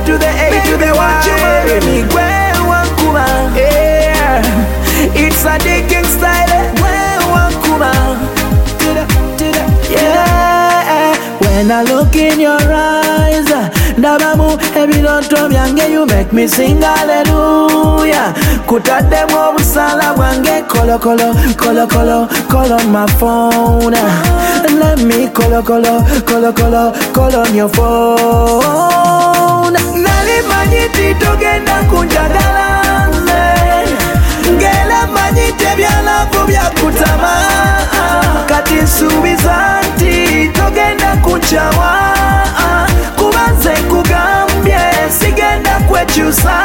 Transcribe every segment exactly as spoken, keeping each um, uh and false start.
to the A to the Y. You marry me, Gwen Wankuma. Yeah, it's a digging style. Gwen Wankuma. Yeah, when I look in your eyes, Dabamu, every don't yange, you make me sing hallelujah. Kutade mo busala wange, kolo kolo, kolo kolo, call on my phone. Let me kolo kolo, kolo kolo, call on your phone. Nali manyiti togenda kunjagalane, ngela manyite byala vubya kutama. Kati subizanti togenda kuchawa, kubanze kugambye sigenda kwechusa.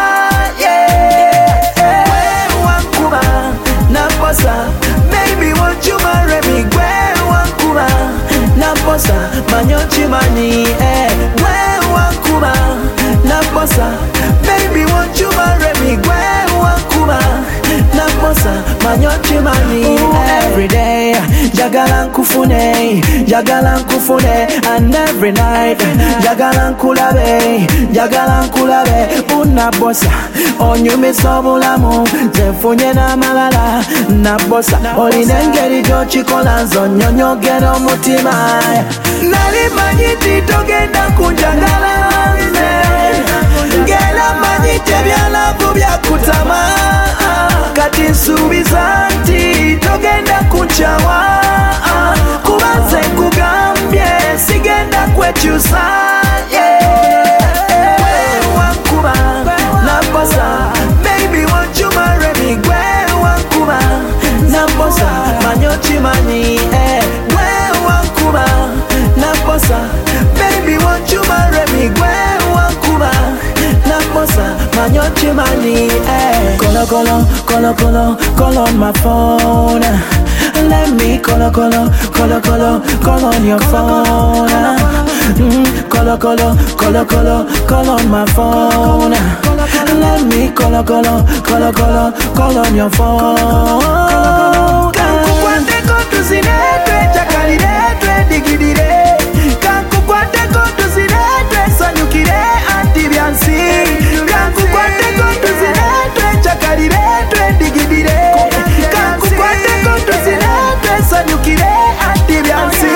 Yeah, Wankuma naposa, baby won't you marry me? Gwen Wankuma naposa, manyochi mani. Eh, Gwen Wankuma naposa, baby won't you marry me? Gwen Wankuma naposa, manyochi mani. Every day jagala nkufune, jagala nkufune, and every night jagala nkulabe, jagala nkulabe. Unabosa onyumisa obulamu, zenfunye n'amalala. Nabosa olina engeri gy'okikola, nzonnyonnyogera omutima. Nali manyiti togenda kunjagala nze, ngera manyite byalavu byakutama. Kati nsuubiza nti togenda kunchawa, kubanze nkugambye sigenda kwechusa. Yeah, Wankuma naposa, baby won't you marry me? Gwen Wankuma naposa, manyochi mani. Eh, Gwen Wankuma naposa, baby won't you marry me? Gwen Wankuma naposa, manyochi mani. Eh, kolo kolo, kolo kolo, call on my phone. Let me colo colo, colo colo, call on your phone. Mm, colo colo, colo colo, call on my phone. Let me colo colo, colo colo, call on your phone. Kankukwate kotuzinetwe, chakaliretwe, digidire. Kankukwate kotuzinetwe, sanyukire, antibyansi. Kankukwate kotuzinetwe, chakaliretwe, digidire. Kankukwate kotuzinetwe, sanyukire, antibyansi.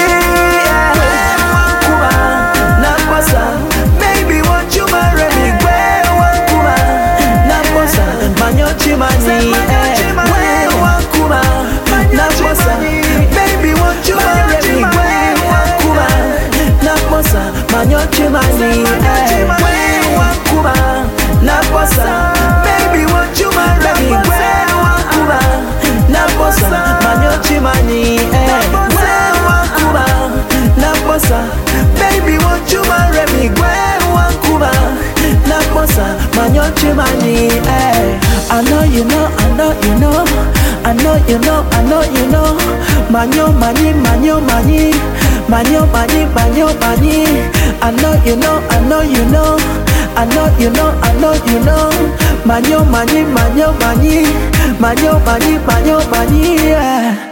Wankuma naposa, baby won't you marry me? Gwen Wankuma naposa, manyochi mani. Gwen Wankuma naposa, baby won't you marry me? Gwen Wankuma naposa, manyochi mani. Gwen Wankuma naposa, baby won't you marry me? Gwen Wankuma naposa, manyochi mani. Gwen Wankuma naposa, baby won't you marry me? Gwen Wankuma naposa, manyochi mani. I know you know, I know you know, I know you know, I know you know. Manyo mani, manyo mani, manyo mani, manyo mani. I know you know, I know you know, I know you know, I know you know. Manyo mani, manyo mani, manyo mani, manyo mani. Yeah.